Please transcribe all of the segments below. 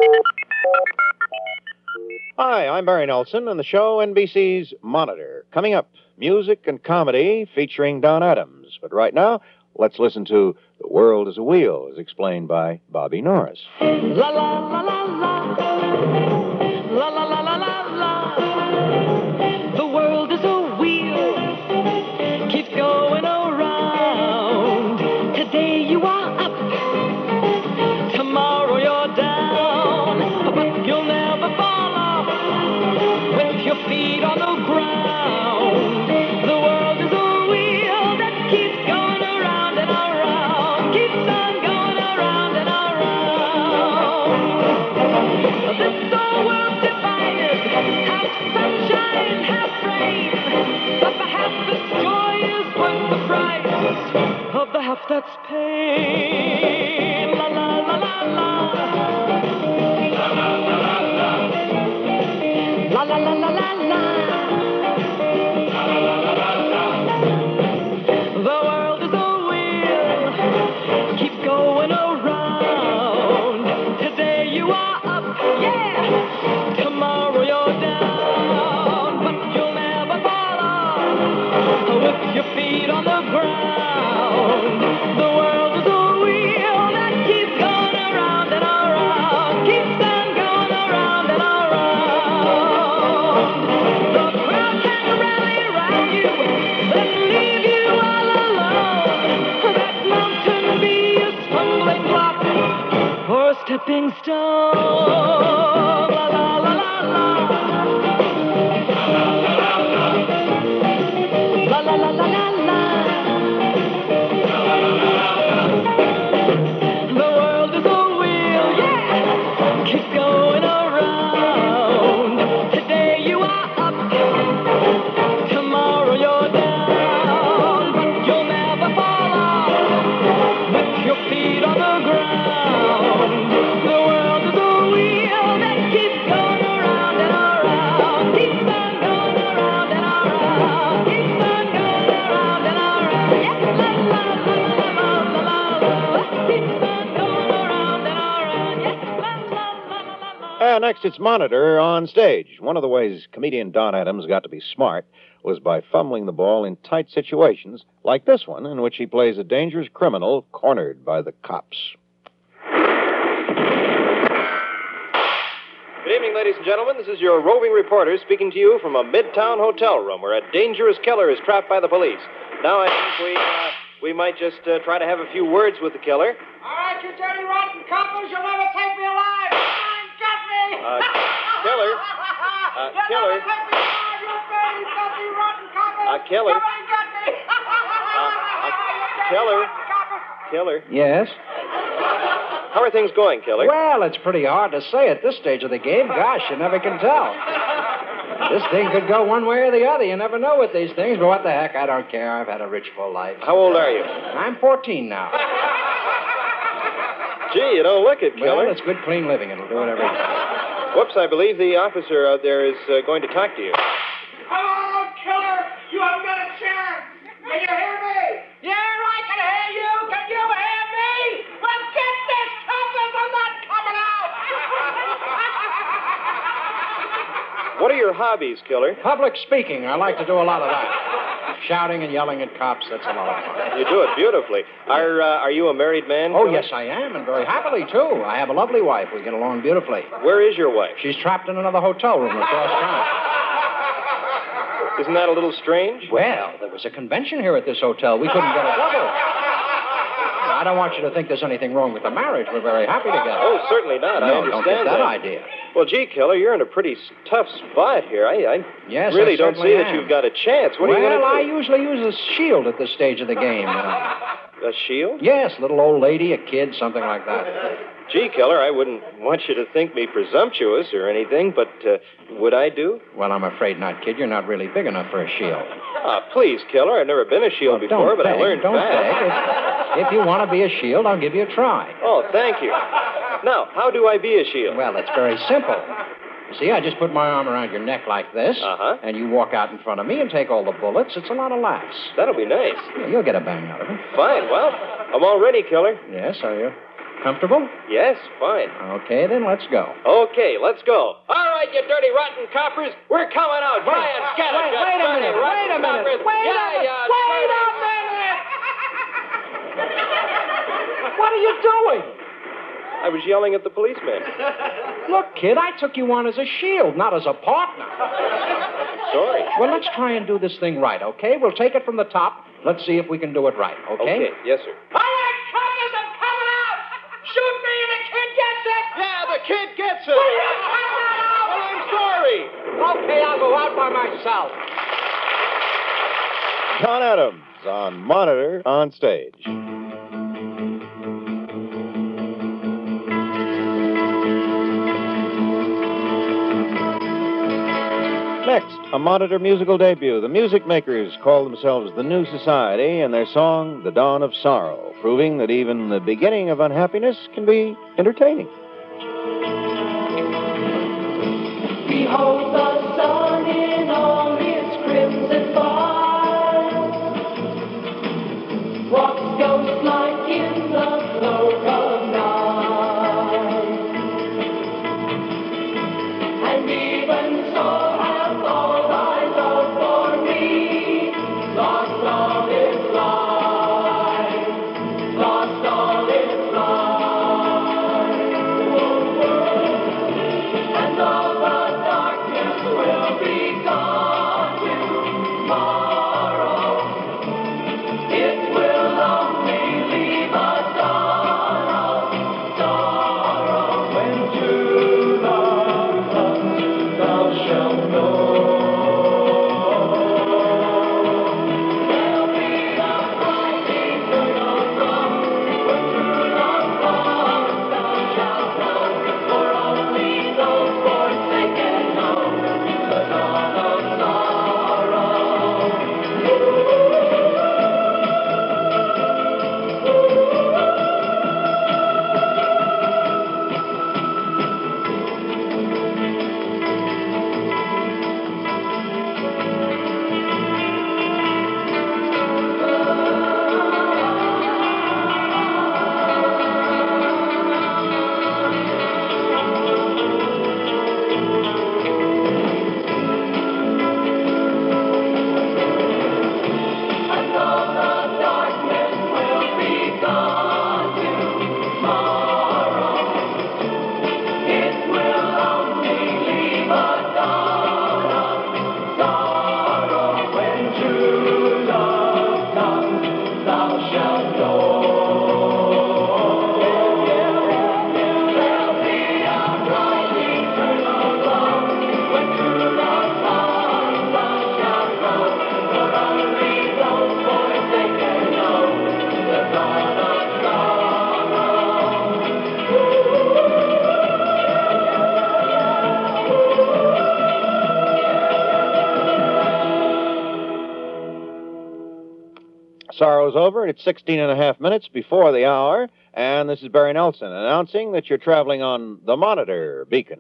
Hi, I'm Barry Nelson, and the show NBC's Monitor. Coming up, music and comedy featuring Don Adams. But right now, let's listen to The World is a Wheel, as explained by Bobby Norris. La la la la la. La la la la la la. The world is a wheel. Keeps going around. Today you are up. Tomorrow you're down. But you'll never fall off with your feet on the ground. The world is a wheel that keeps going around and around. Keeps on going around and around. This old world's divided, half sunshine, half rain. But perhaps this joy is worth the price of the half that's pain. La la la la la. La la la la la. La la la la la la. The world is a wheel, keeps going around. Today you are up, yeah. Tomorrow you're down, but you'll never fall off with your feet on the ground. The world is a wheel that keeps going around and around, keeps on going around and around. The crowd can rally around you, then leave you all alone. That mountain be a stumbling block or a stepping stone. La la la la la. La la la la la la. The world is a wheel, yeah. Keep going around. Today you are up. Tomorrow you're down. But you'll never fall off with your feet on the ground. The world is a wheel that keeps going around and around. Keeps on going around and around. Keeps on going around and around. Yes, la la la la la la la. Keeps on going around and around. Yes, la la la la la. Next, it's Monitor on stage. One of the ways comedian Don Adams got to be smart was by fumbling the ball in tight situations, like this one, in which he plays a dangerous criminal cornered by the cops. Good evening, ladies and gentlemen. This is your roving reporter speaking to you from a midtown hotel room where a dangerous killer is trapped by the police. Now I think we might just try to have a few words with the killer. All right, you dirty, rotten coppers, you'll never take me alive. Come on, get me. Killer. You'll Killer. never take me alive, you dirty, filthy, rotten coppers. Killer. Come on, get me. Killer. Rotten coppers. Killer. Yes? How are things going, Killer? Well, it's pretty hard to say at this stage of the game. Gosh, you never can tell. This thing could go one way or the other. You never know with these things, but what the heck, I don't care. I've had a rich, full life. How old are you? I'm 14 now. Gee, you don't look it, Killer. Well, it's good, clean living. It'll do it every time. Whoops, I believe the officer out there is going to talk to you. Hello, killer. You haven't got a chance. Can you hear me? Yeah, I can hear you. Can you hear me? Well, get this, coppers. I'm not coming out. What are your hobbies, Killer? Public speaking. I like to do a lot of that. Shouting and yelling at cops, that's a lot of fun. You do it beautifully. Are you a married man? Oh, Killer? yes, I am, and very happily, too. I have a lovely wife. We get along beautifully. Where is your wife? She's trapped in another hotel room across town. Isn't that a little strange? Well, there was a convention here at this hotel. We couldn't get a double. I don't want you to think there's anything wrong with the marriage. We're very happy together. Oh, certainly not. I No, understand don't get that that. idea. Well, gee, Killer, you're in a pretty tough spot here. I Yes, really I don't certainly see that am. you've got a chance. What are you Well, I going to do? usually use a shield at this stage of the game. A shield? Yes, little old lady, a kid, something like that. Gee, Killer, I wouldn't want you to think me presumptuous or anything, but would I do? Well, I'm afraid not, kid. You're not really big enough for a shield. Please, Killer, I've never been a shield Well, before, don't but beg, I learned don't fast. beg. If you want to be a shield, I'll give you a try. Oh, thank you. Now, how do I be a shield? Well, it's very simple. See, I just put my arm around your neck like this, and you walk out in front of me and take all the bullets. It's a lot of laughs. That'll be nice. Yeah, you'll get a bang out of it. Fine. Well, I'm all ready, Killer. Yes, are you? Comfortable? Yes, fine. Okay, then let's go. Okay, let's go. All right, you dirty, rotten coppers. We're coming out. Try and scatter. wait a minute, wait a minute, What are you doing? I was yelling at the policeman. Look, kid, I took you on as a shield, not as a partner. Sorry. Well, let's try and do this thing right, okay? We'll take it from the top. Let's see if we can do it right, okay? Okay, yes, sir. All right, coppers, I'm coming out. Shoot me and the kid gets it. Yeah, the kid gets it. Will you come out? Well, I'm sorry. Okay, I'll go out by myself. John Adams on Monitor on stage. Next, a Monitor musical debut. The Music Makers call themselves the New Society, and their song, The Dawn of Sorrow, proving that even the beginning of unhappiness can be entertaining. Behold the sun in all its crimson fire, walks ghost-like in the cloak of night, and even so hath all thy love for me lost all its light, lost all its light. And all the darkness will be gone tomorrow. It will only leave a dawn of sorrow. When true love comes, thou shalt know. There'll be a bright eternal dawn. When true love comes, thou shalt know. For only those forsaken know the dawn of sorrow. And all the darkness will be gone tomorrow. It will only leave a dawn of sorrow. When true love comes, thou shalt know. There'll be a bright eternal love. When true love comes, thou shalt know. For only those forsaken know the dawn of Sorrow's over. It's 16 and a half minutes before the hour, and this is Barry Nelson announcing that you're traveling on the Monitor Beacon.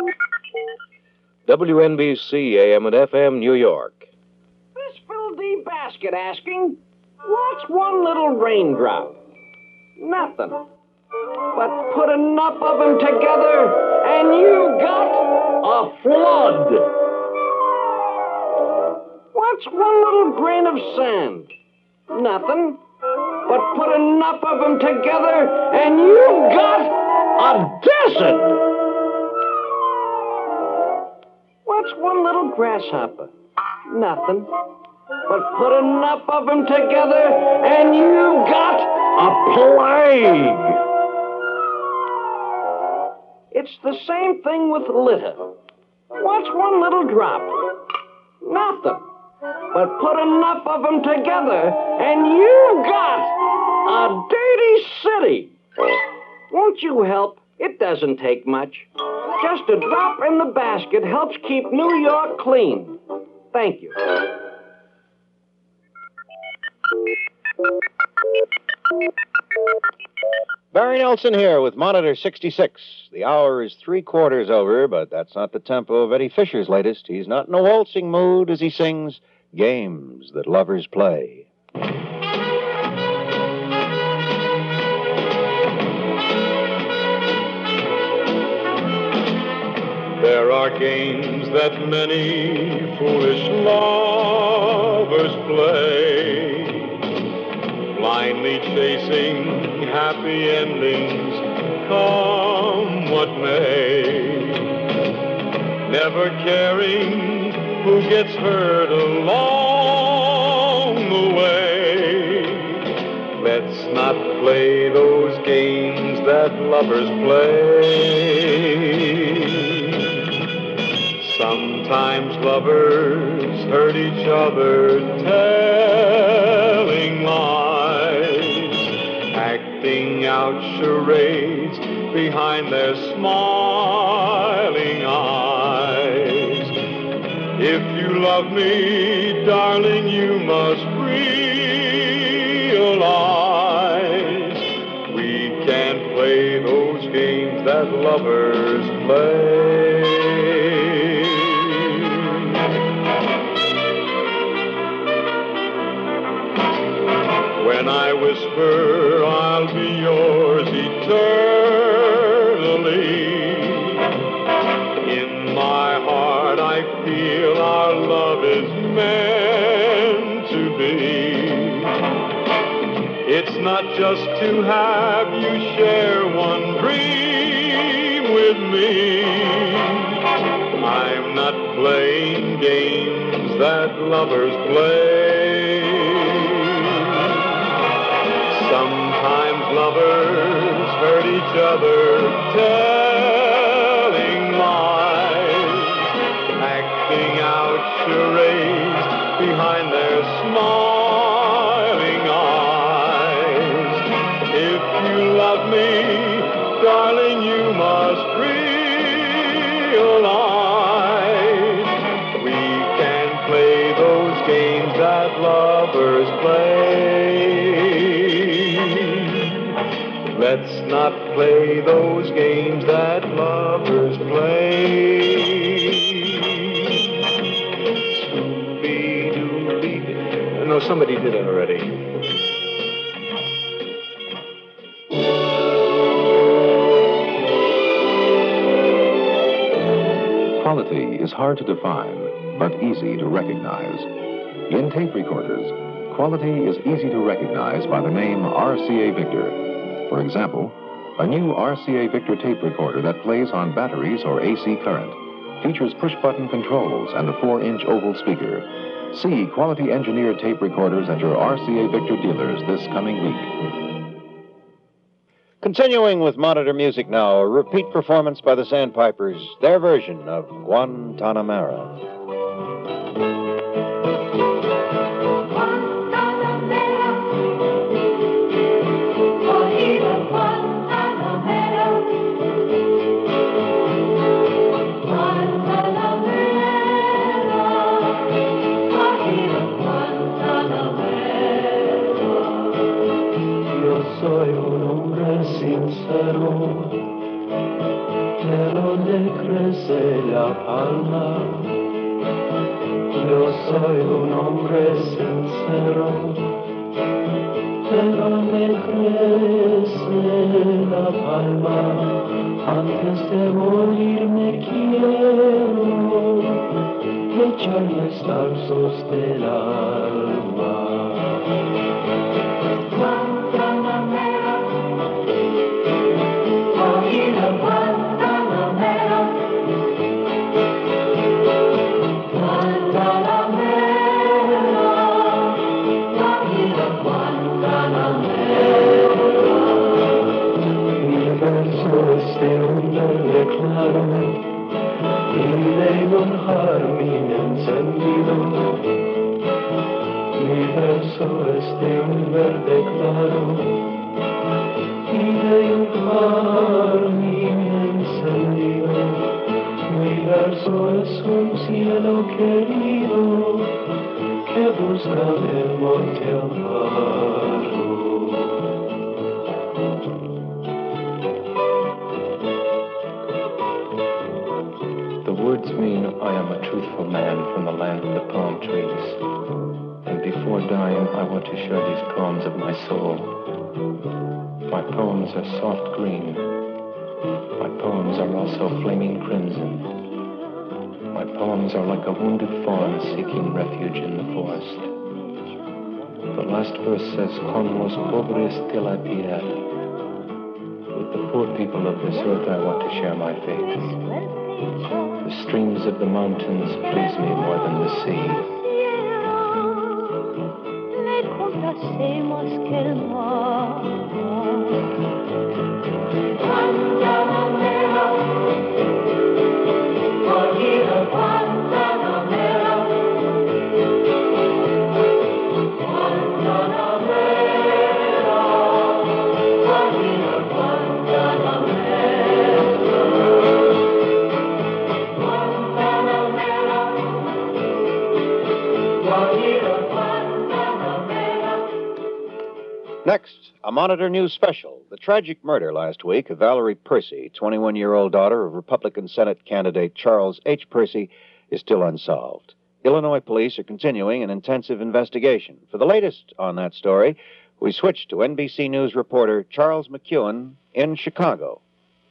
WNBC AM and FM, New York. This Phil D. Basket asking, what's one little raindrop? Nothing. But put enough of them together, and you got a flood. What's one little grain of sand? Nothing. But put enough of them together, and you got a desert. What's one little grasshopper? Nothing. But put enough of them together, and you got a plague. It's the same thing with litter. What's one little drop? Nothing. But put enough of them together, and you got a dirty city. Won't you help? It doesn't take much. Just a drop in the basket helps keep New York clean. Thank you. Barry Nelson here with Monitor 66. The hour is 3/4 over, but that's not the tempo of Eddie Fisher's latest. He's not in a waltzing mood as he sings Games That Lovers Play. There are games that many foolish lovers play, blindly chasing happy endings, come what may, never caring who gets hurt along the way. Let's not play those games that lovers play. Sometimes lovers hurt each other, telling lies, acting out charades behind their smiling eyes. If you love me, darling, you must realize we can't play those games that lovers play. When I whisper I'll be yours eternally, in my heart I feel our love is meant to be. It's not just to have you share one dream with me. I'm not playing games that lovers play. Sometimes lovers hurt each other, telling lies, acting out charades behind their smiling eyes. If you love me, darling, you must realize we can't play those games that lovers play. Let's not play those games that lovers play. Scooby-Dooby. No, somebody did it already. Quality is hard to define, but easy to recognize. In tape recorders, quality is easy to recognize by the name RCA Victor. For example, a new RCA Victor tape recorder that plays on batteries or AC current features push-button controls and a 4-inch oval speaker. See quality engineered tape recorders at your RCA Victor dealers this coming week. Continuing with Monitor Music now, a repeat performance by the Sandpipers, their version of Guantanamera. Soy un hombre sincero, pero le crece la palma. Yo soy un hombre sincero, pero le crece la palma. Antes de morirme quiero echarme zarzos del alma. Claro, y de un jardín encendido. Mi verso es de un verde claro y de un jardín encendido. Mi verso es un cielo querido que busca del monte amparo. Words mean I am a truthful man from the land of the palm trees. And before dying, I want to share these poems of my soul. My poems are soft green. My poems are also flaming crimson. My poems are like a wounded fawn seeking refuge in the forest. The last verse says, Con los pobres de la tierra. With the poor people of this earth, I want to share my fate. The streams of the mountains please me more than the sea. Next, a Monitor News special. The tragic murder last week of Valerie Percy, 21-year-old daughter of Republican Senate candidate Charles H. Percy, is still unsolved. Illinois police are continuing an intensive investigation. For the latest on that story, we switch to NBC News reporter Charles McEwen in Chicago.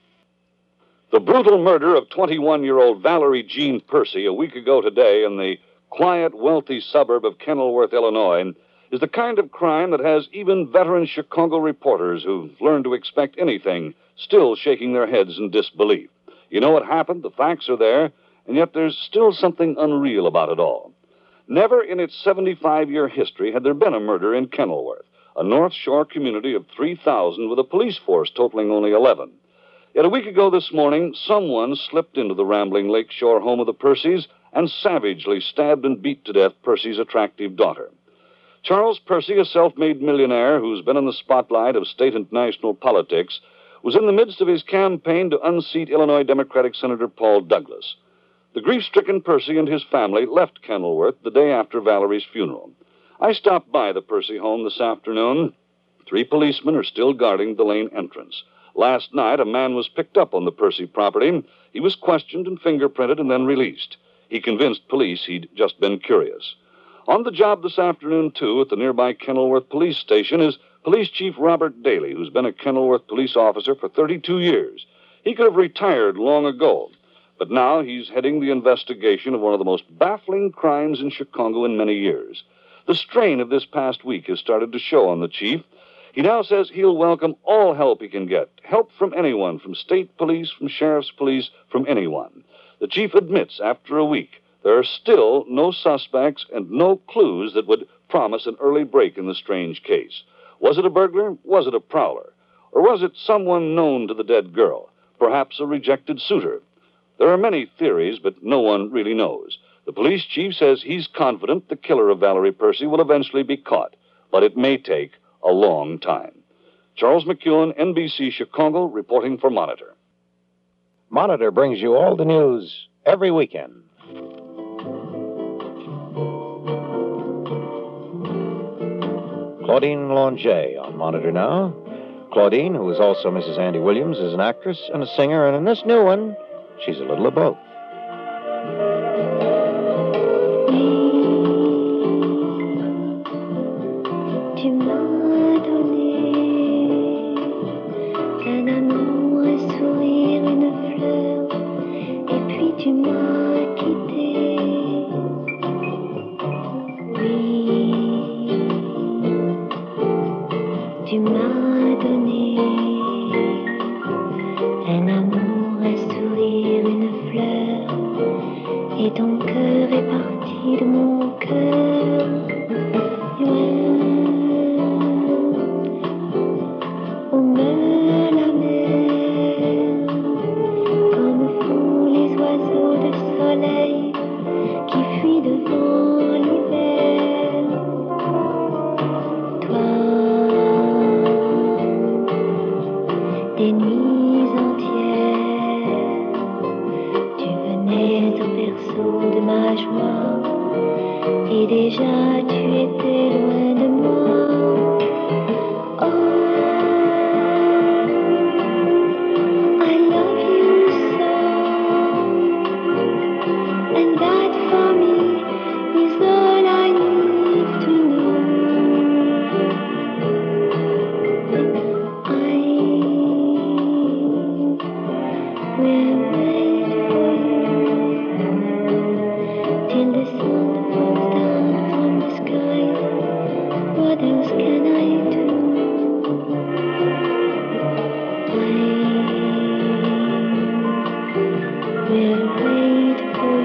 The brutal murder of 21-year-old Valerie Jean Percy a week ago today in the quiet, wealthy suburb of Kenilworth, Illinois, is the kind of crime that has even veteran Chicago reporters who've learned to expect anything still shaking their heads in disbelief. You know what happened, the facts are there, and yet there's still something unreal about it all. Never in its 75-year history had there been a murder in Kenilworth, a North Shore community of 3,000 with a police force totaling only 11. Yet a week ago this morning, someone slipped into the rambling lakeshore home of the Percys and savagely stabbed and beat to death Percy's attractive daughter. Charles Percy, a self-made millionaire who's been in the spotlight of state and national politics, was in the midst of his campaign to unseat Illinois Democratic Senator Paul Douglas. The grief-stricken Percy and his family left Kenilworth the day after Valerie's funeral. I stopped by the Percy home this afternoon. 3 policemen are still guarding the lane entrance. Last night, a man was picked up on the Percy property. He was questioned and fingerprinted and then released. He convinced police he'd just been curious. On the job this afternoon, too, at the nearby Kenilworth Police Station is Police Chief Robert Daly, who's been a Kenilworth police officer for 32 years. He could have retired long ago, but now he's heading the investigation of one of the most baffling crimes in Chicago in many years. The strain of this past week has started to show on the chief. He now says he'll welcome all help he can get, help from anyone, from state police, from sheriff's police, from anyone. The chief admits after a week there are still no suspects and no clues that would promise an early break in the strange case. Was it a burglar? Was it a prowler? Or was it someone known to the dead girl? Perhaps a rejected suitor? There are many theories, but no one really knows. The police chief says he's confident the killer of Valerie Percy will eventually be caught, but it may take a long time. Charles McEwen, NBC Chicago, reporting for Monitor. Monitor brings you all the news every weekend. Claudine Longet on Monitor now. Claudine, who is also Mrs. Andy Williams, is an actress and a singer, and in this new one, she's a little of both. Tu m'as donné un amour, un sourire, une fleur, et puis tu m'as quitté. Oui, tu m'as donné un amour, un sourire, une fleur, et ton cœur est parti de mon cœur, loin. Des nuits entières, tu venais au berceau de ma joie, et déjà tu étais loin de moi. Oh, I love you so, and that for me is all I need to know. We'll wait for you. will wait for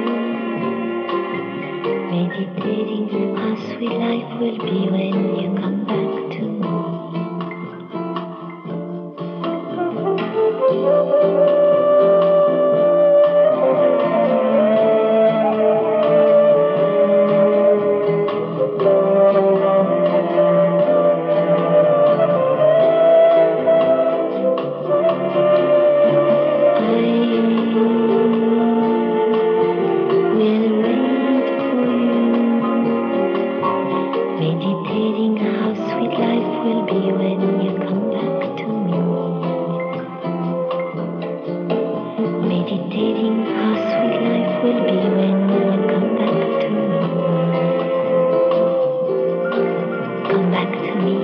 you, meditating how sweet life will be when you come back to me. Meditating how sweet life will be when you come back to me. Meditating how sweet life will be when you come back to me. Come back to me.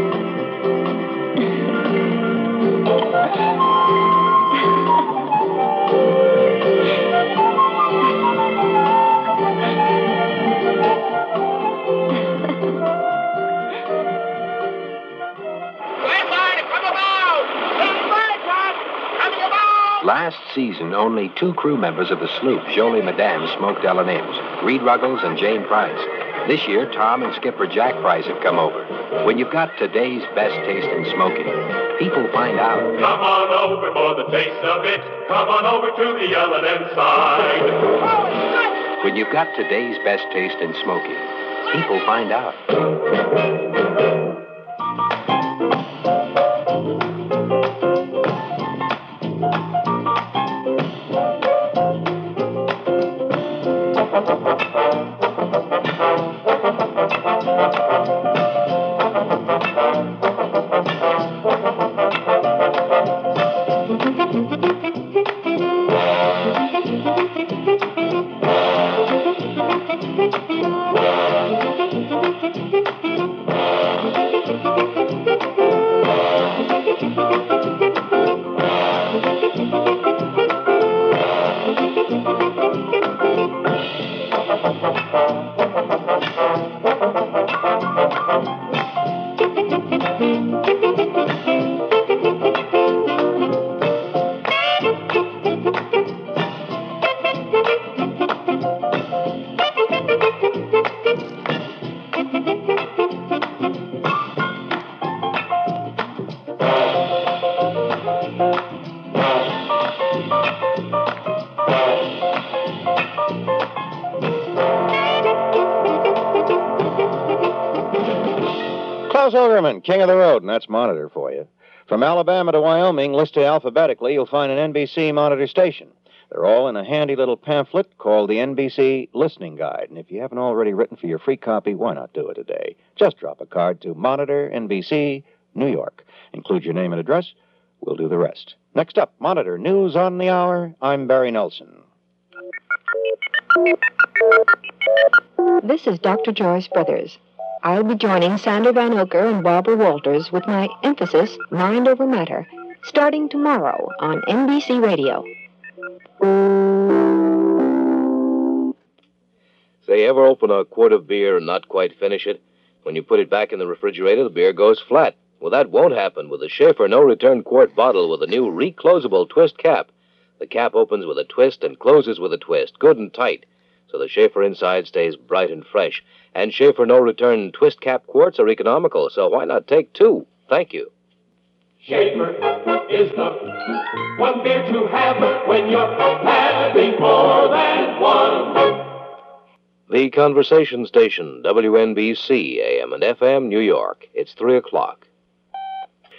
Last season, only 2 crew members of the sloop, Jolie Madame, smoked L&M's, Reed Ruggles and Jane Price. This year, Tom and Skipper Jack Price have come over. When you've got today's best taste in smoking, people find out. Come on over for the taste of it. Come on over to the L&M side. When you've got today's best taste in smoking, people find out. Klaus Ogerman, King of the Road, and that's Monitor for you. From Alabama to Wyoming, listed alphabetically, you'll find an NBC Monitor station. They're all in a handy little pamphlet called the NBC Listening Guide. And if you haven't already written for your free copy, why not do it today? Just drop a card to Monitor, NBC, New York. Include your name and address. We'll do the rest. Next up, Monitor News on the Hour. I'm Barry Nelson. This is Dr. Joyce Brothers. I'll be joining Sandra Van Oker and Barbara Walters with my emphasis, Mind Over Matter, starting tomorrow on NBC Radio. Say, ever open a quart of beer and not quite finish it? When you put it back in the refrigerator, the beer goes flat. Well, that won't happen with the Schaefer no-return quart bottle with a new reclosable twist cap. The cap opens with a twist and closes with a twist, good and tight, so the Schaefer inside stays bright and fresh. And Schaefer no-return twist cap quarts are economical, so why not take 2? Thank you. Schaefer is the one beer to have when you're having more than one. The Conversation Station, WNBC, AM and FM, New York. It's 3 o'clock.